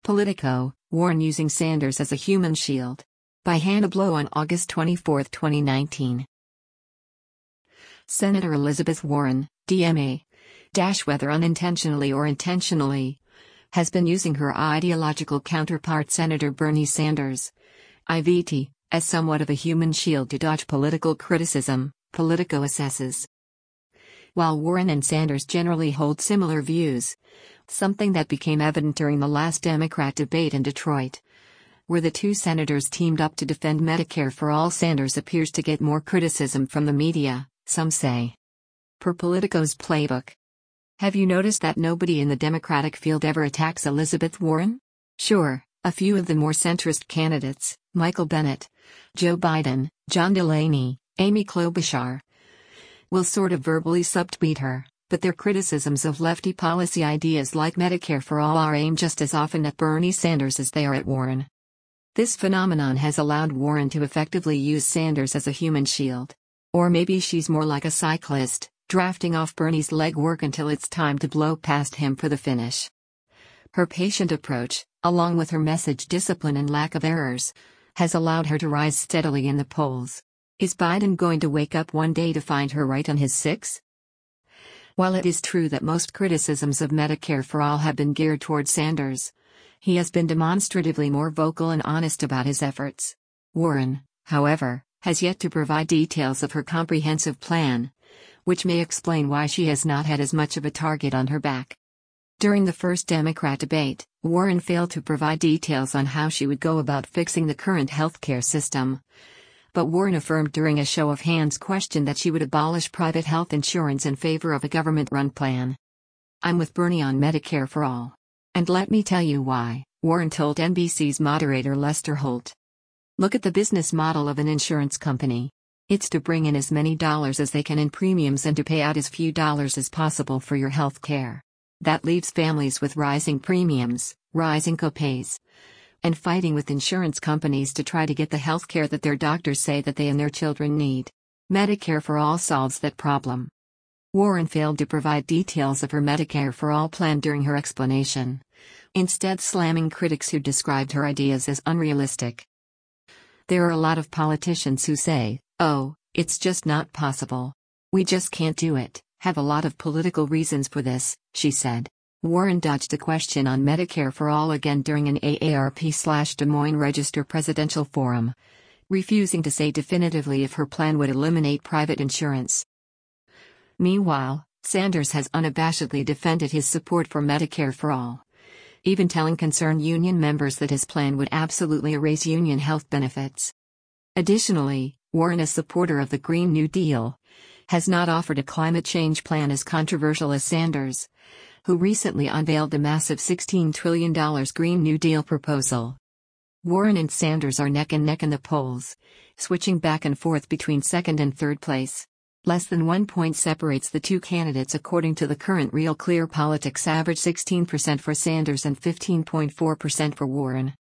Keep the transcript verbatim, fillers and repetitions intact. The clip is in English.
Politico, Warren using Sanders as a human shield. By Hannah Blow on August twenty-fourth, twenty nineteen. Senator Elizabeth Warren, D M A, dash whether unintentionally or intentionally, has been using her ideological counterpart Senator Bernie Sanders, I V T, as somewhat of a human shield to dodge political criticism, Politico assesses. While Warren and Sanders generally hold similar views, something that became evident during the last Democrat debate in Detroit, where the two senators teamed up to defend Medicare for All, Sanders appears to get more criticism from the media, some say. Per Politico's playbook. Have you noticed that nobody in the Democratic field ever attacks Elizabeth Warren? Sure, a few of the more centrist candidates, Michael Bennet, Joe Biden, John Delaney, Amy Klobuchar, will sort of verbally subtweet her, but their criticisms of lefty policy ideas like Medicare for All are aimed just as often at Bernie Sanders as they are at Warren. This phenomenon has allowed Warren to effectively use Sanders as a human shield. Or maybe she's more like a cyclist, drafting off Bernie's legwork until it's time to blow past him for the finish. Her patient approach, along with her message discipline and lack of errors, has allowed her to rise steadily in the polls. Is Biden going to wake up one day to find her right on his six? While it is true that most criticisms of Medicare for All have been geared toward Sanders, he has been demonstratively more vocal and honest about his efforts. Warren, however, has yet to provide details of her comprehensive plan, which may explain why she has not had as much of a target on her back. During the first Democrat debate, Warren failed to provide details on how she would go about fixing the current healthcare system. But Warren affirmed during a show of hands question that she would abolish private health insurance in favor of a government-run plan. I'm with Bernie on Medicare for All. And let me tell you why, Warren told N B C's moderator Lester Holt. Look at the business model of an insurance company. It's to bring in as many dollars as they can in premiums and to pay out as few dollars as possible for your health care. That leaves families with rising premiums, rising copays, and fighting with insurance companies to try to get the health care that their doctors say that they and their children need. Medicare for All solves that problem. Warren failed to provide details of her Medicare for All plan during her explanation, instead slamming critics who described her ideas as unrealistic. There are a lot of politicians who say, oh, it's just not possible. We just can't do it, have a lot of political reasons for this, she said. Warren dodged a question on Medicare for All again during an A A R P/Des Moines Register presidential forum, refusing to say definitively if her plan would eliminate private insurance. Meanwhile, Sanders has unabashedly defended his support for Medicare for All, even telling concerned union members that his plan would absolutely erase union health benefits. Additionally, Warren, a supporter of the Green New Deal, has not offered a climate change plan as controversial as Sanders, who recently unveiled the massive sixteen trillion dollars Green New Deal proposal. Warren and Sanders are neck and neck in the polls, switching back and forth between second and third place. Less than one point separates the two candidates according to the current Real Clear Politics average, sixteen percent for Sanders and fifteen point four percent for Warren.